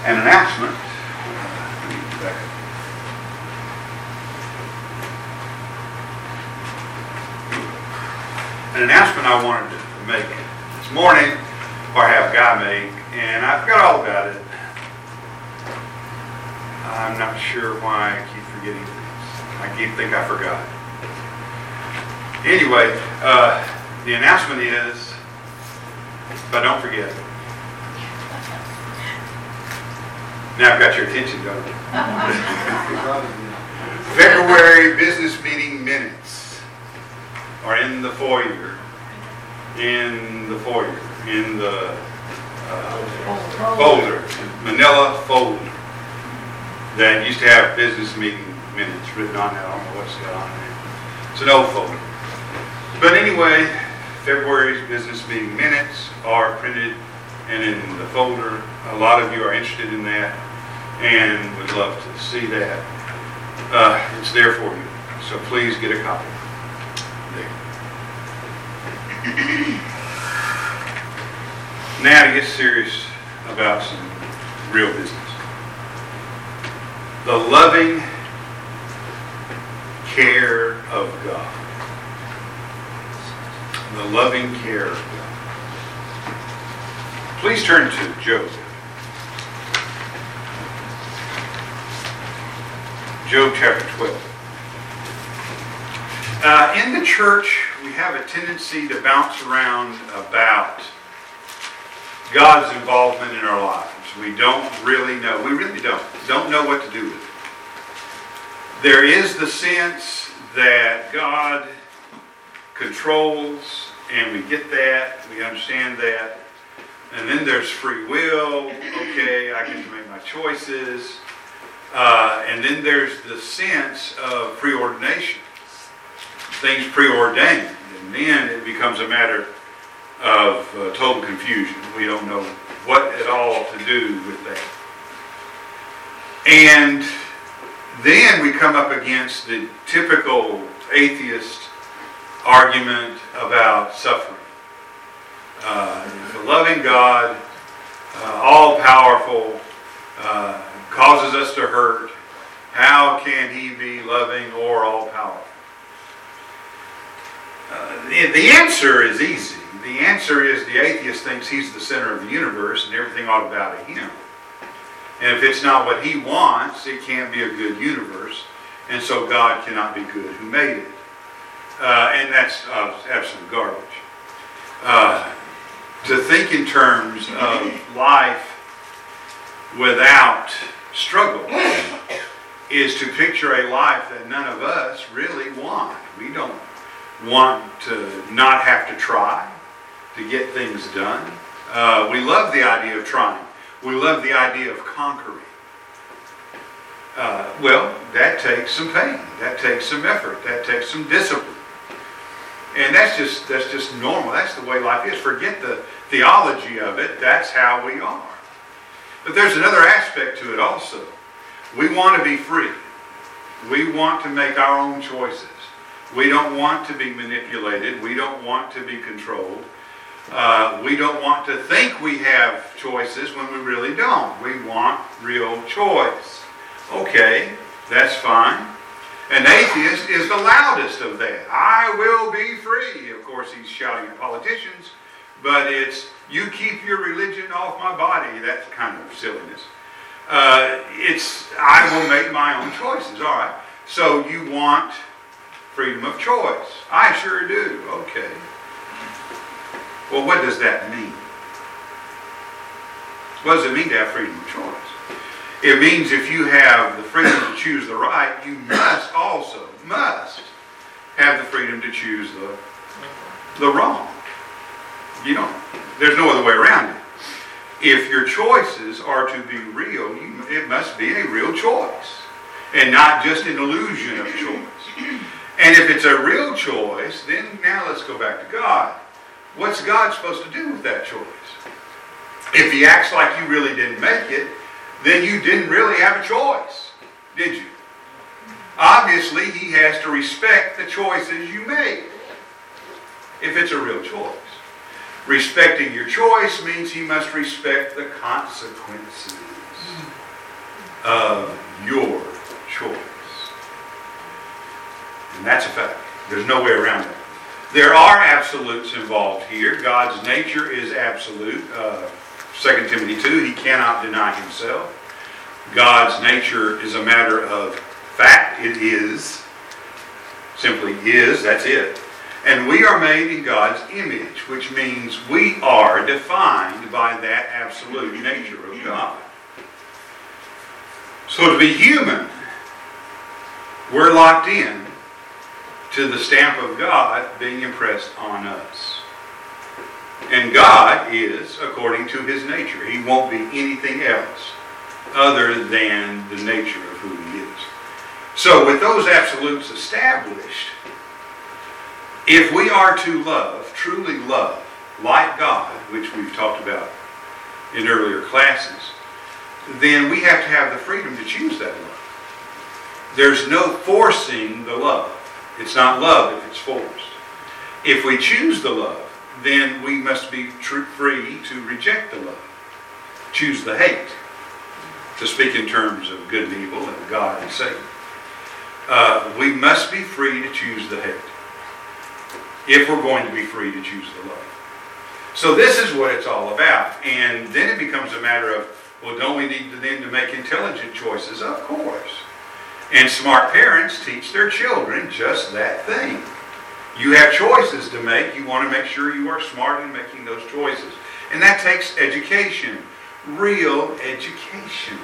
An announcement. An announcement I wanted to make this morning, or have Guy make, and I forgot all about it. I'm not sure why I keep forgetting things. I keep thinking I forgot. Anyway, the announcement is, but don't forget. Now I've got your attention, don't I? February business meeting minutes are in the foyer. In the folder, manila folder that used to have business meeting minutes written on it. I don't know what's got on there. It's an old folder. But anyway, February's business meeting minutes are printed and in the folder. A lot of you are interested in that and would love to see that. It's there for you. So please get a copy. There. Now to get serious about some real business. The loving care of God. The loving care of God. Please turn to Job. Job chapter 12. In the church, we have a tendency to bounce around about God's involvement in our lives. We don't really know. We really don't know what to do with it. There is the sense that God controls, and we get that. We understand that. And then there's free will. Okay, I get to make my choices. And then there's the sense of preordination. Things preordained. And then it becomes a matter of total confusion. We don't know what at all to do with that. And then we come up against the typical atheist argument about suffering. The loving God, all-powerful, causes us to hurt. How can he be loving or all-powerful? The answer is easy. The answer is the atheist thinks he's the center of the universe and everything ought to bow to him. And if it's not what he wants, it can't be a good universe. And so God cannot be good who made it. And that's absolute garbage. To think in terms of life without struggle is to picture a life that none of us really want. We don't want to not have to try to get things done. We love the idea of trying. We love the idea of conquering. Well, that takes some pain. That takes some effort. That takes some discipline. And that's just normal. That's the way life is. Forget the theology of it. That's how we are. But there's another aspect to it also. We want to be free. We want to make our own choices. We don't want to be manipulated. We don't want to be controlled. We don't want to think we have choices when we really don't. We want real choice. Okay, that's fine. An atheist is the loudest of that. I will be free. Of course, he's shouting at politicians, but it's, you keep your religion off my body. That's kind of silliness. It's, I will make my own choices. All right. So you want freedom of choice. I sure do. Okay. Well, what does that mean? What does it mean to have freedom of choice? It means if you have the freedom to choose the right, you must have the freedom to choose the wrong. You don't. There's no other way around it. If your choices are to be real, it must be a real choice and not just an illusion of choice. And if it's a real choice, then now let's go back to God. What's God supposed to do with that choice? If he acts like you really didn't make it, then you didn't really have a choice, did you? Obviously, he has to respect the choices you made, if it's a real choice. Respecting your choice means he must respect the consequences. of your choice. And that's a fact. There's no way around it. There are absolutes involved here. God's nature is absolute. 2 Timothy 2, he cannot deny himself. God's nature is a matter of fact. It is. Simply is, that's it. And we are made in God's image, which means we are defined by that absolute nature of God. So to be human, we're locked in to the stamp of God being impressed on us. And God is according to his nature. He won't be anything else other than the nature of who he is. So with those absolutes established, if we are to love, truly love, like God, which we've talked about in earlier classes, then we have to have the freedom to choose that love. There's no forcing the love. It's not love if it's forced. If we choose the love, then we must be free to reject the love. Choose the hate, to speak in terms of good and evil and God and Satan. We must be free to choose the hate if we're going to be free to choose the love. So this is what it's all about. And then it becomes a matter of, well, don't we need to make intelligent choices? Of course. And smart parents teach their children just that thing. You have choices to make. You want to make sure you are smart in making those choices. And that takes education. Real education.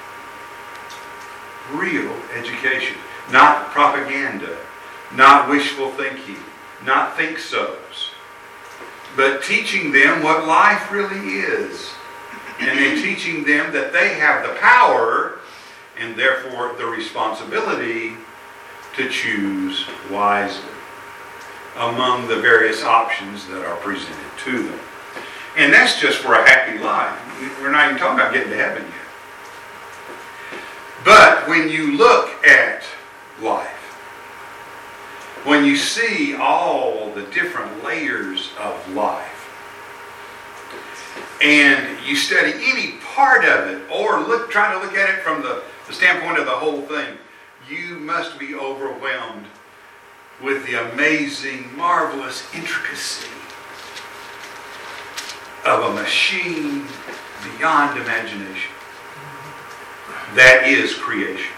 Real education. Not propaganda. Not wishful thinking. Not think-sos. But teaching them what life really is. And then teaching them that they have the power and therefore the responsibility to choose wisely among the various options that are presented to them. And that's just for a happy life. We're not even talking about getting to heaven yet. But when you look at life, when you see all the different layers of life, and you study any part of it, or try to look at it from the standpoint of the whole thing, you must be overwhelmed with the amazing, marvelous intricacy of a machine beyond imagination. That is creation.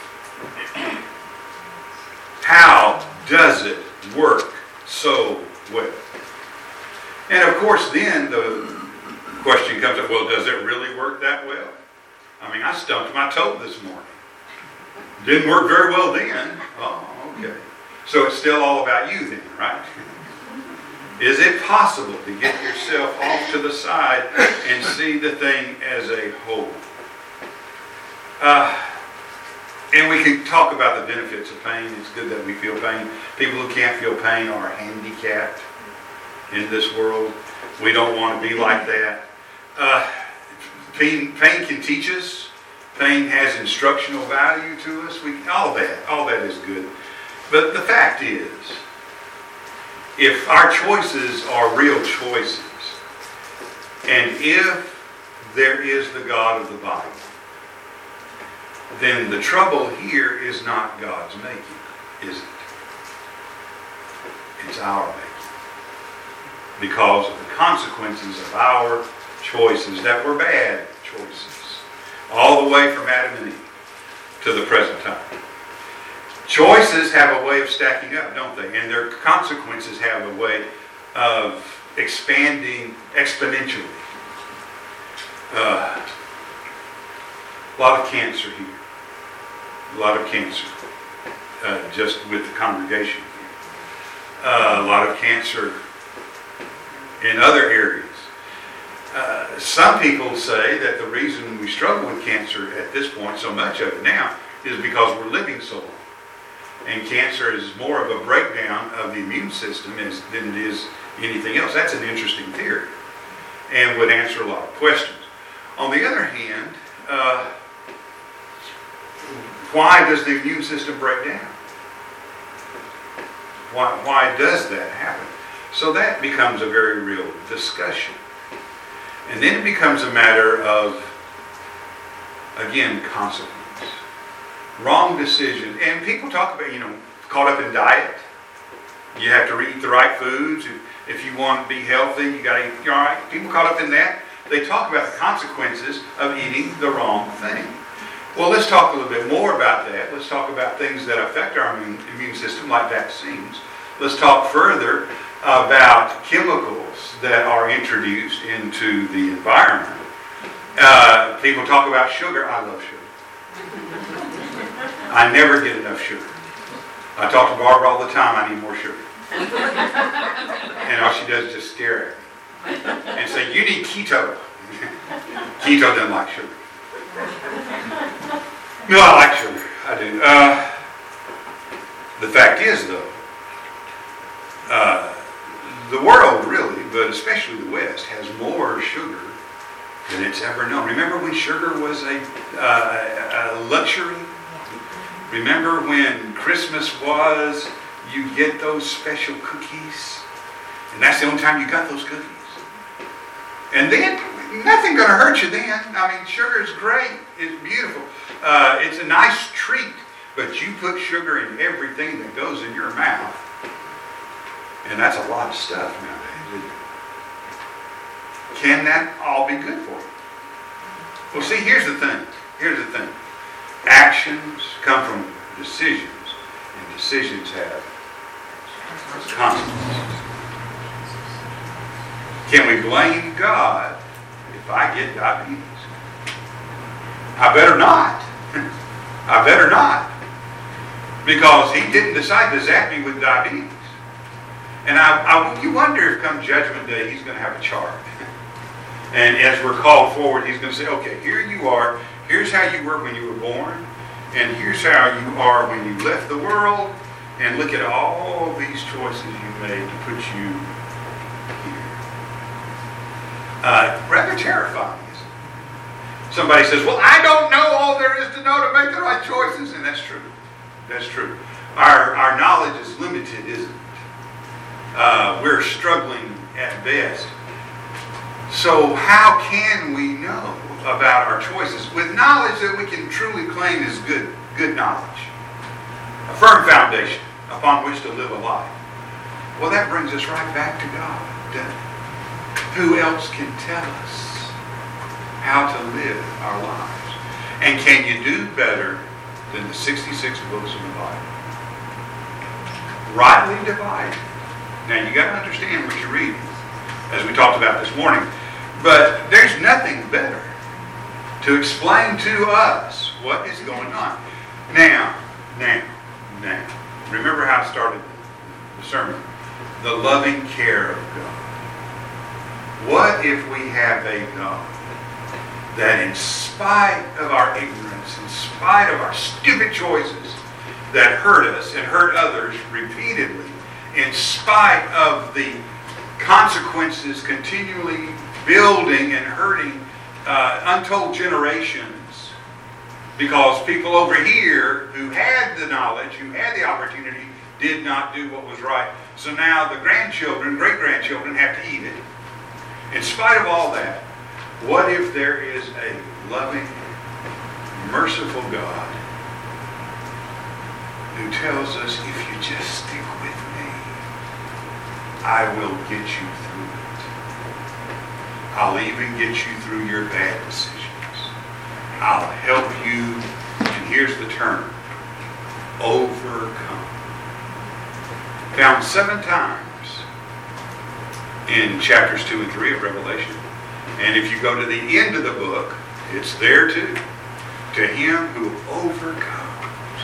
How does it work so well? And of course then the question comes up, well, does it really work that well? I mean, I stumped my toe this morning. Didn't work very well then. Oh, okay. So it's still all about you then, right? Is it possible to get yourself off to the side and see the thing as a whole? And we can talk about the benefits of pain. It's good that we feel pain. People who can't feel pain are handicapped in this world. We don't want to be like that. Pain can teach us. Pain has instructional value to us. All that is good. But the fact is, if our choices are real choices, and if there is the God of the Bible, then the trouble here is not God's making, is it? It's our making. Because of the consequences of our choices that were bad choices. All the way from Adam and Eve to the present time. Choices have a way of stacking up, don't they? And their consequences have a way of expanding exponentially. A lot of cancer here. A lot of cancer. Just with the congregation here. A lot of cancer in other areas. Some people say that the reason we struggle with cancer at this point, so much of it now, is because we're living so long. And cancer is more of a breakdown of the immune system than it is anything else. That's an interesting theory and would answer a lot of questions. On the other hand, why does the immune system break down? Why does that happen? So that becomes a very real discussion. And then it becomes a matter of, again, consequence. Wrong decision. And people talk about, caught up in diet. You have to eat the right foods. If you want to be healthy, you got to eat, all right. People caught up in that. They talk about the consequences of eating the wrong thing. Well, let's talk a little bit more about that. Let's talk about things that affect our immune system, like vaccines. Let's talk further about chemicals that are introduced into the environment. People talk about sugar. I love sugar. I never get enough sugar. I talk to Barbara all the time, I need more sugar. And all she does is just stare at me and say, you need keto. Keto doesn't like sugar. No, I like sugar. I do. The fact is, though, the world really, but especially the West, has more sugar than it's ever known. Remember when sugar was a luxury? Remember when Christmas was, you get those special cookies? And that's the only time you got those cookies. And then, nothing going to hurt you then. I mean, sugar is great. It's beautiful. It's a nice treat. But you put sugar in everything that goes in your mouth. And that's a lot of stuff nowadays, isn't it? Can that all be good for you? Well, see, here's the thing. Actions come from decisions, and decisions have consequences. Can we blame God if I get diabetes? I better not. I better not. Because He didn't decide to zap me with diabetes. And you wonder if come Judgment Day He's going to have a chart. And as we're called forward, He's going to say, okay, here you are. Here's how you were when you were born. And here's how you are when you left the world. And look at all these choices you made to put you here. Rather terrifying, isn't it? Somebody says, well, I don't know all there is to know to make the right choices. And that's true. That's true. Our knowledge is limited, isn't it? We're struggling at best. So how can we know about our choices with knowledge that we can truly claim is good knowledge? A firm foundation upon which to live a life. Well, that brings us right back to God, doesn't it? Who else can tell us how to live our lives? And can you do better than the 66 books of the Bible? Rightly divided. Now, you got to understand what you're reading, as we talked about this morning. But there's nothing better to explain to us what is going on. Now. Remember how I started the sermon. The loving care of God. What if we have a God that in spite of our ignorance, in spite of our stupid choices that hurt us and hurt others repeatedly, in spite of the consequences continually building and hurting untold generations, because people over here who had the knowledge, who had the opportunity, did not do what was right. So now the grandchildren, great-grandchildren have to eat it. In spite of all that, what if there is a loving, merciful God who tells us, if you just stick with me, I will get you through it. I'll even get you through your bad decisions. I'll help you, and here's the term, overcome. Found 7 times in chapters 2 and 3 of Revelation. And if you go to the end of the book, it's there too. To him who overcomes.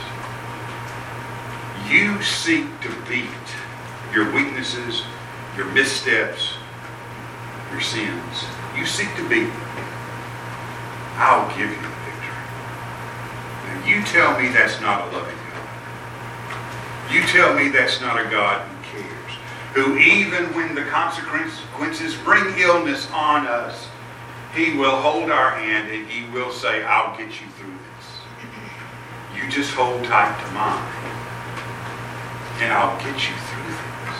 You seek to beat your weaknesses, your missteps, your sins. You seek to beat them. I'll give you the victory. Now you tell me that's not a loving God. You tell me that's not a God who cares. Who even when the consequences bring illness on us, He will hold our hand and He will say, I'll get you through this. You just hold tight to mine and I'll get you through this.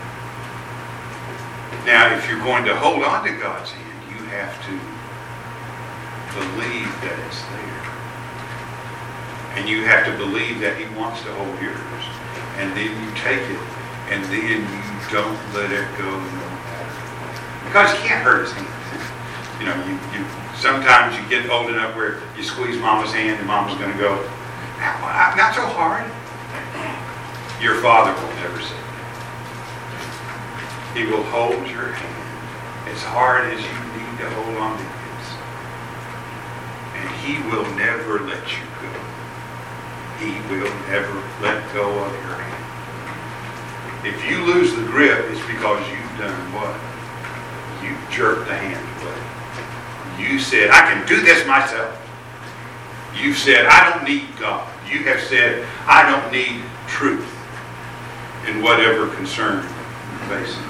Now, if you're going to hold on to God's hand, you have to believe that it's there. And you have to believe that he wants to hold yours. And then you take it, and then you don't let it go no matter. Because you can't hurt his hand. You know, you sometimes you get old enough where you squeeze mama's hand and mama's going to go, not so hard. Your father will never say that. He will hold your hand as hard as you need to hold on to his. And he will never let you go. He will never let go of your hand. If you lose the grip, it's because you've done what? You've jerked the hand away. You said, I can do this myself. You've said, I don't need God. You have said, I don't need truth in whatever concern you're facing.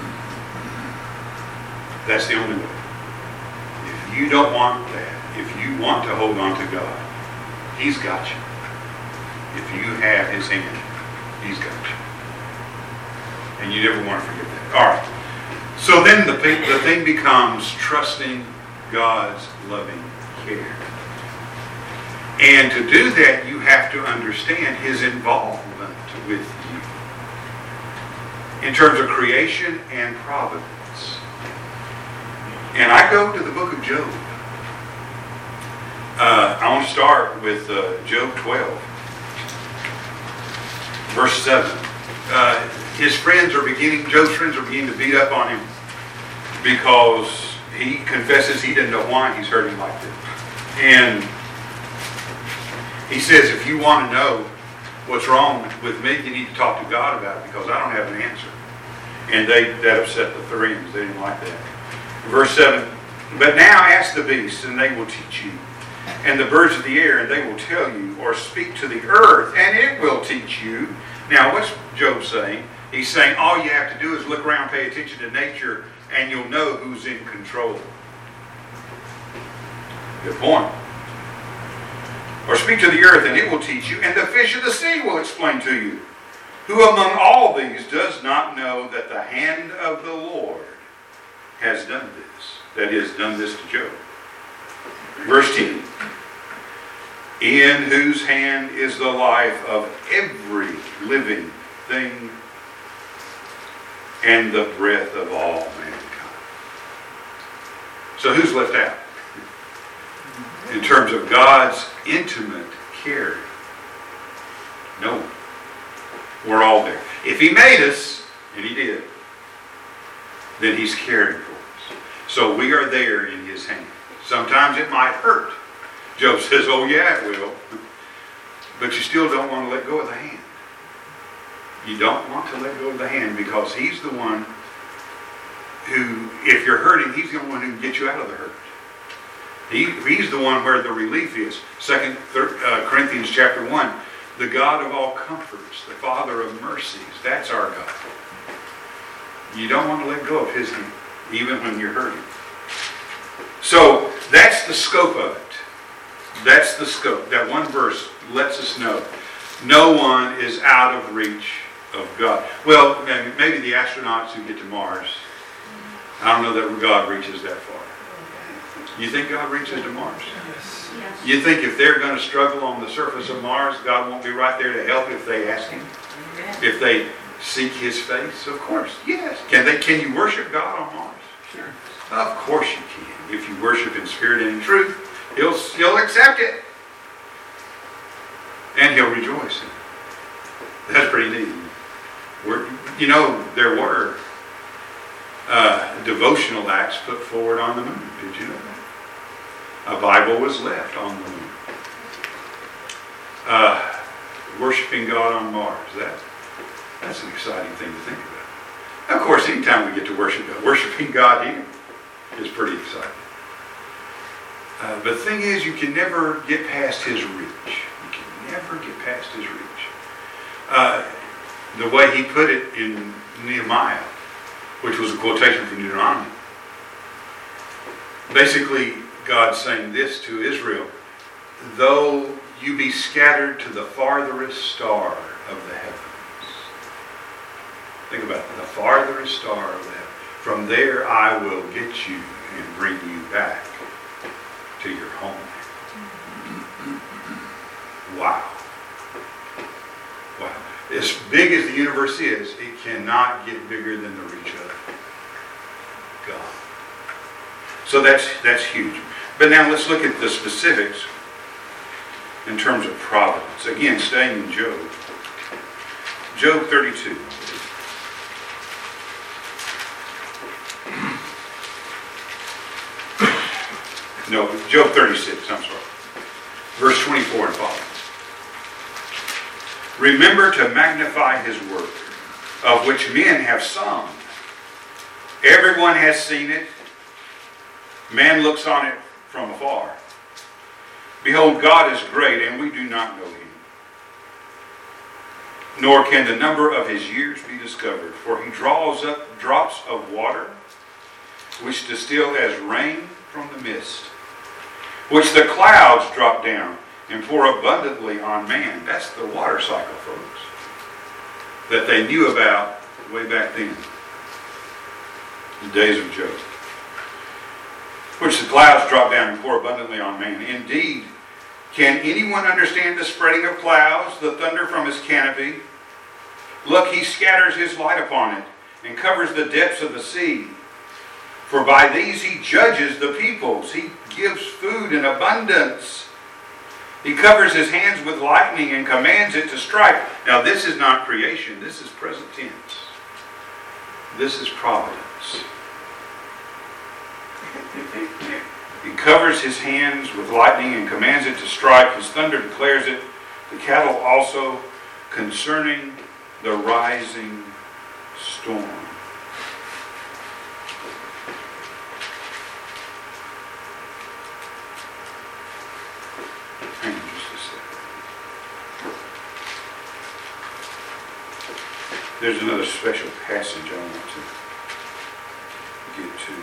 That's the only way. If you don't want that, if you want to hold on to God, he's got you. If you have his hand, he's got you. And you never want to forget that. All right. So then the thing becomes trusting God's loving care. And to do that, you have to understand his involvement with you in terms of creation and providence. And I go to the book of Job. I want to start with Job 12, verse 7. Job's friends are beginning to beat up on him because he confesses he didn't know why he's hurting like this. And he says, if you want to know what's wrong with me, you need to talk to God about it because I don't have an answer. And that upset the Therians. They didn't like that. Verse 7, but now ask the beasts, and they will teach you, and the birds of the air, and they will tell you, or speak to the earth, and it will teach you. Now, what's Job saying? He's saying all you have to do is look around, pay attention to nature, and you'll know who's in control. Good point. Or speak to the earth, and it will teach you, and the fish of the sea will explain to you. Who among all these does not know that the hand of the Lord has done this? That is, done this to Job. Verse 10. In whose hand is the life of every living thing and the breath of all mankind. So who's left out? In terms of God's intimate care. No one. We're all there. If he made us, and he did, then he's caring for us. So we are there in his hand. Sometimes it might hurt. Job says, oh yeah, it will. But you still don't want to let go of the hand. You don't want to let go of the hand because he's the one who, if you're hurting, he's the one who can get you out of the hurt. He's the one where the relief is. 2 Corinthians chapter 1, the God of all comforts, the Father of mercies, that's our God. You don't want to let go of his hand, even when you're hurting. So that's the scope of it. That's the scope. That one verse lets us know no one is out of reach of God. Well, maybe the astronauts who get to Mars. I don't know that God reaches that far. You think God reaches to Mars? Yes. You think if they're going to struggle on the surface of Mars, God won't be right there to help if they ask him? If they seek his face? Of course, yes. Can you worship God on Mars? Sure. Of course you can. If you worship in spirit and in truth, he'll accept it. And he'll rejoice in it. That's pretty neat. There were devotional acts put forward on the moon. Did you know that? A Bible was left on the moon. Worshiping God on Mars. That's an exciting thing to think about. Of course, anytime we get to worship God, worshiping God here is pretty exciting. But the thing is, you can never get past his reach. You can never get past his reach. The way he put it in Nehemiah, which was a quotation from Deuteronomy. Basically, God's saying this to Israel: though you be scattered to the farthest star of the heavens. Think about it, the farthest star of the heavens. From there I will get you and bring you back to your home. Wow. big as the universe is, it cannot get bigger than the reach of God. So that's huge. But now let's look at the specifics in terms of providence. Again, staying in Job. Job 32. No, Job 36, I'm sorry. Verse 24 and following. Remember to magnify his work, of which men have sung. Everyone has seen it. Man looks on it from afar. Behold, God is great, and we do not know him. Nor can the number of his years be discovered. For he draws up drops of water, which distill as rain from the mist, which the clouds drop down and pour abundantly on man. That's the water cycle, folks, that they knew about way back then, the days of Job. Which the clouds drop down and pour abundantly on man. Indeed, can anyone understand the spreading of clouds, the thunder from his canopy? Look, he scatters his light upon it and covers the depths of the sea. For by these he judges the peoples. He gives food in abundance. He covers his hands with lightning and commands it to strike. Now this is not creation. This is present tense. This is providence. He covers his hands with lightning and commands it to strike. His thunder declares it. The cattle also concerning the rising storm. Hang on just a second. There's another special passage I want to get to.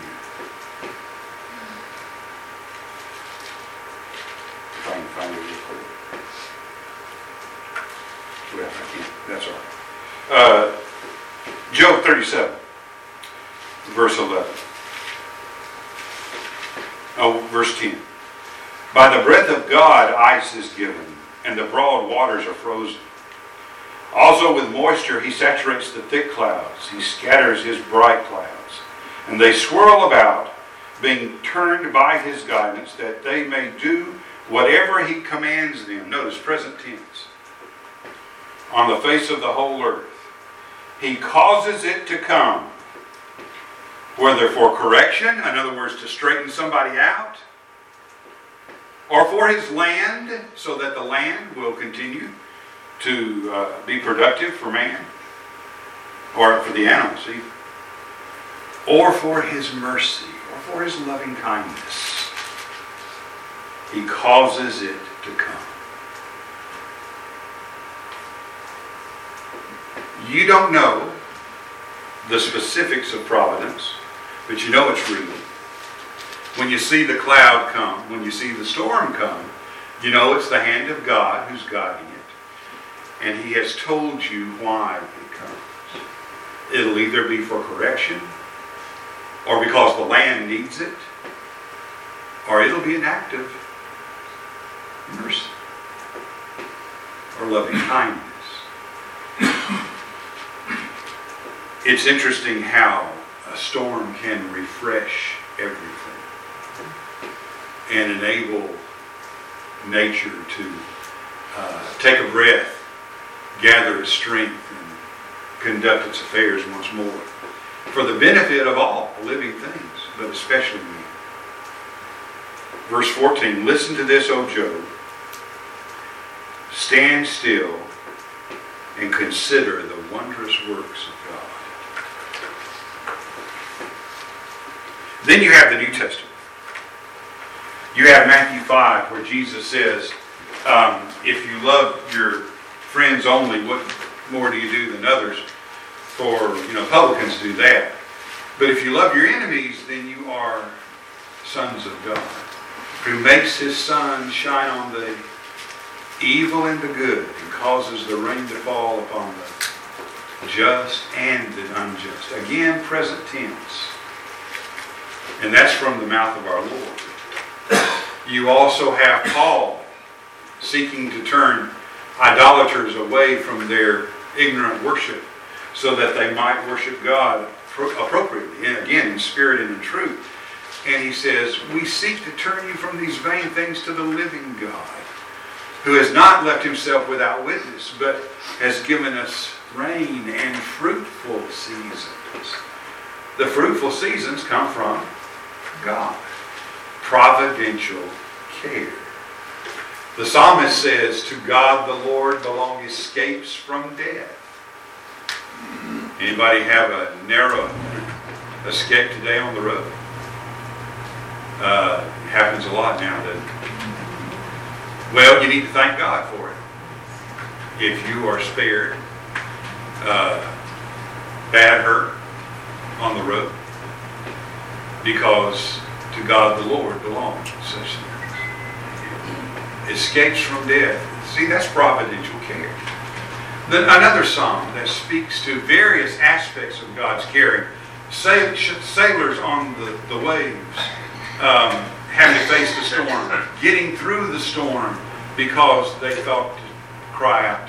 If I can find it real quick. Well, I can't. That's all right. Job 37, verse 11. Oh, verse 10. By the breath of God ice is given, and the broad waters are frozen. Also with moisture he saturates the thick clouds. He scatters his bright clouds, and they swirl about, being turned by his guidance, that they may do whatever he commands them. Notice present tense. On the face of the whole earth. He causes it to come, whether for correction, in other words, to straighten somebody out, or for his land, so that the land will continue to be productive for man, or for the animals even, or for his mercy, or for his loving kindness. He causes it to come. You don't know the specifics of providence, but you know it's real. When you see the cloud come, when you see the storm come, you know it's the hand of God who's guiding it. And he has told you why it comes. It'll either be for correction, or because the land needs it, or it'll be an act of mercy or loving kindness. It's interesting how a storm can refresh everything and enable nature to take a breath, gather its strength, and conduct its affairs once more for the benefit of all living things, but especially men. Verse 14, listen to this, O Job. Stand still and consider the wondrous works of God. Then you have the New Testament. You have Matthew 5, where Jesus says, if you love your friends only, what more do you do than others? For, publicans do that. But if you love your enemies, then you are sons of God, who makes his sun shine on the evil and the good, and causes the rain to fall upon the just and the unjust. Again, present tense. And that's from the mouth of our Lord. You also have Paul seeking to turn idolaters away from their ignorant worship, so that they might worship God appropriately, and again, in spirit and in truth. And he says, we seek to turn you from these vain things to the living God, who has not left himself without witness, but has given us rain and fruitful seasons. The fruitful seasons come from God. Providential care. The psalmist says, to God the Lord belong escapes from death. Anybody have a narrow escape today on the road? It happens a lot now, doesn't it? Well, you need to thank God for it. If you are spared bad hurt on the road, because to God the Lord belongs such things. Escapes from death. See, that's providential care. Then another psalm that speaks to various aspects of God's caring. Sailors on the waves, having to face the storm, getting through the storm because they thought to cry out to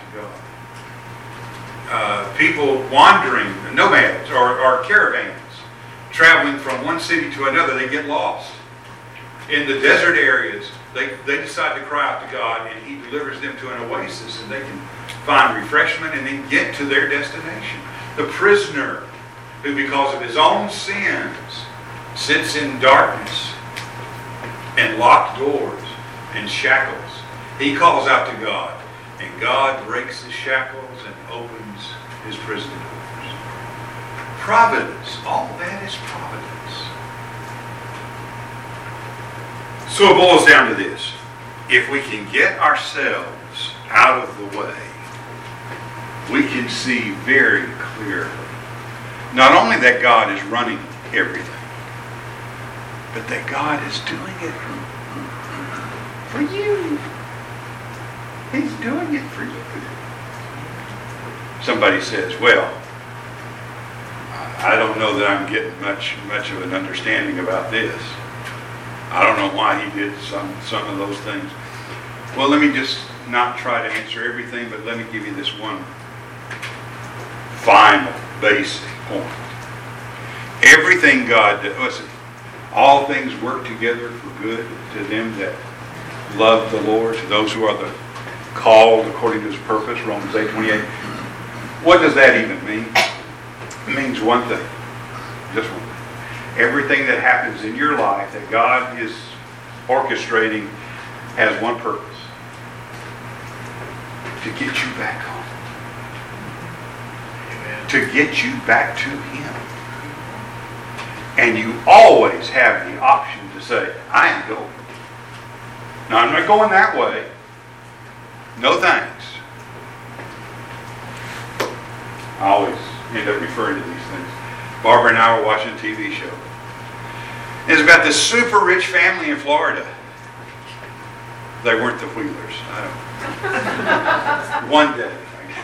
God. People wandering, nomads or caravans, traveling from one city to another, they get lost. In the desert areas, they decide to cry out to God, and he delivers them to an oasis, and they can find refreshment and then get to their destination. The prisoner, who because of his own sins sits in darkness and locked doors and shackles, he calls out to God, and God breaks the shackles and opens his prison doors. Providence, all that is providence. So it boils down to this. If we can get ourselves out of the way, we can see very clearly not only that God is running everything, but that God is doing it for you. He's doing it for you. Somebody says, well, I don't know that I'm getting much of an understanding about this. I don't know why he did some of those things. Well, let me just not try to answer everything, but let me give you this one final, basic point. Everything God does, listen, all things work together for good to them that love the Lord, to those who are the called according to his purpose, Romans 8:28. What does that even mean? It means one thing, just one thing. Everything that happens in your life that God is orchestrating has one purpose: to get you back home. Amen. To get you back to him. And you always have the option to say, I am going. Now, I'm not going that way. No thanks. I always end up referring to these things. Barbara and I were watching a TV show. It's about this super rich family in Florida. They weren't the Wheelers. One day.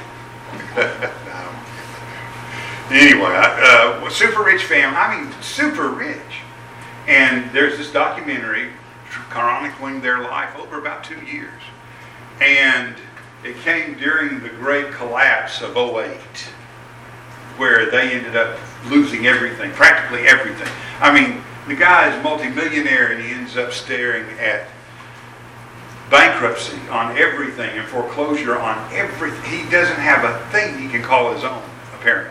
Anyway, super rich family. I mean, super rich. And there's this documentary chronicling their life over about 2 years. And it came during the great collapse of 2008, where they ended up losing everything, practically everything. I mean, the guy is multimillionaire and he ends up staring at bankruptcy on everything and foreclosure on everything. He doesn't have a thing he can call his own, apparently.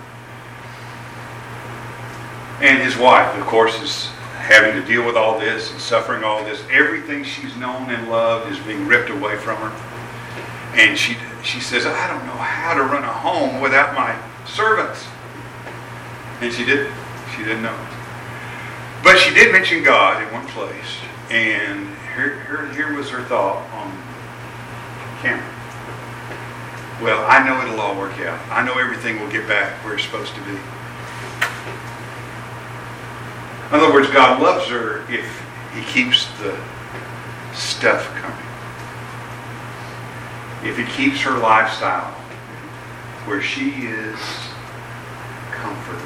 And his wife, of course, is having to deal with all this and suffering all this. Everything she's known and loved is being ripped away from her. And she says, I don't know how to run a home without my servants. And she didn't. She didn't know. But she did mention God in one place. And here was her thought on camera. Well, I know it'll all work out. I know everything will get back where it's supposed to be. In other words, God loves her if he keeps the stuff coming. If he keeps her lifestyle where she is comfortable.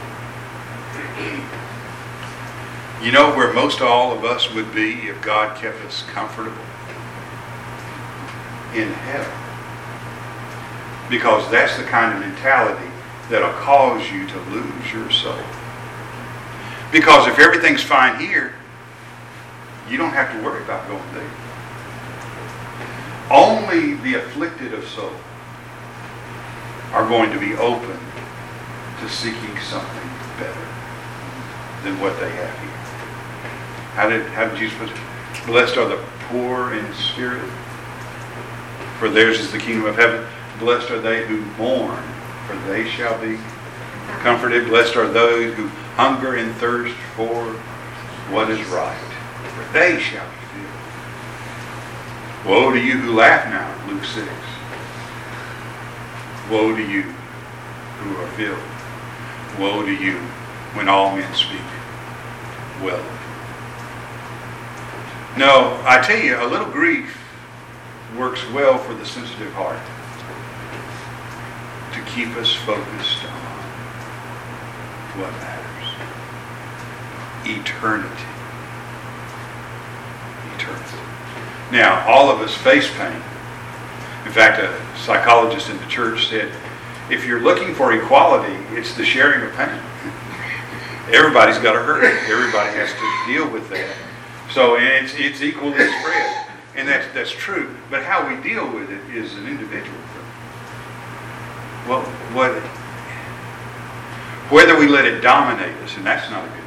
You know where most all of us would be if God kept us comfortable? In heaven. Because that's the kind of mentality that'll cause you to lose your soul. Because if everything's fine here, you don't have to worry about going there. Only the afflicted of soul are going to be open to seeking something better than what they have here. How did Jesus put it? Blessed are the poor in spirit, for theirs is the kingdom of heaven. Blessed are they who mourn, for they shall be comforted. Blessed are those who hunger and thirst for what is right, for they shall be filled. Woe to you who laugh now, Luke 6. Woe to you who are filled. Woe to you when all men speak well of you. No, I tell you, a little grief works well for the sensitive heart to keep us focused on what matters. Eternity. Eternity. Now, all of us face pain. In fact, a psychologist in the church said, if you're looking for equality, it's the sharing of pain. Everybody's got to hurt. Everybody has to deal with that. So it's equally spread. And that's true. But how we deal with it is an individual thing. Well, whether we let it dominate us, and that's not a good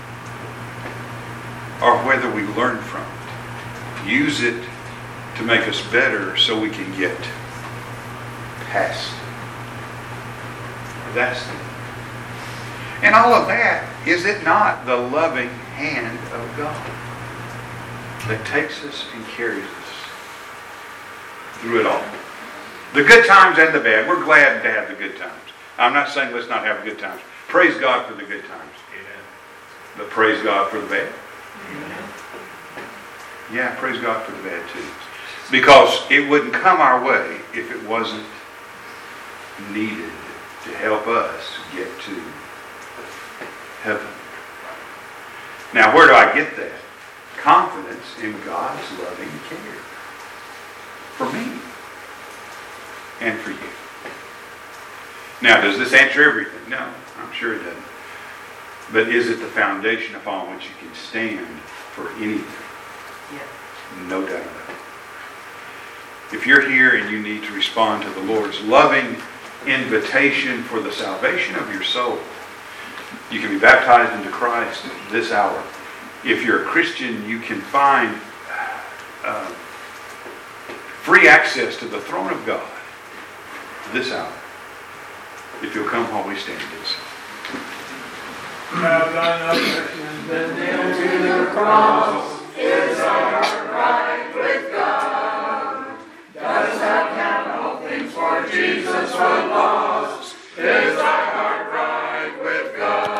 thing, or whether we learn from it, use it to make us better so we can get past it. That's the thing. And all of that, is it not the loving hand of God that takes us and carries us through it all? The good times and the bad. We're glad to have the good times. I'm not saying let's not have good times. Praise God for the good times. Amen. But praise God for the bad. Amen. Yeah, praise God for the bad too. Because it wouldn't come our way if it wasn't needed to help us get to heaven. Now, where do I get that? Confidence in God's loving care for me and for you. Now, does this answer everything? No, I'm sure it doesn't. But is it the foundation upon which you can stand for anything? Yeah. No doubt about it. If you're here and you need to respond to the Lord's loving invitation for the salvation of your soul, you can be baptized into Christ this hour. If you're a Christian, you can find free access to the throne of God this hour. If you'll come while we stand and sing. Have thine affections been nailed to the cross? Is our right with God? Does that count all things for Jesus for long?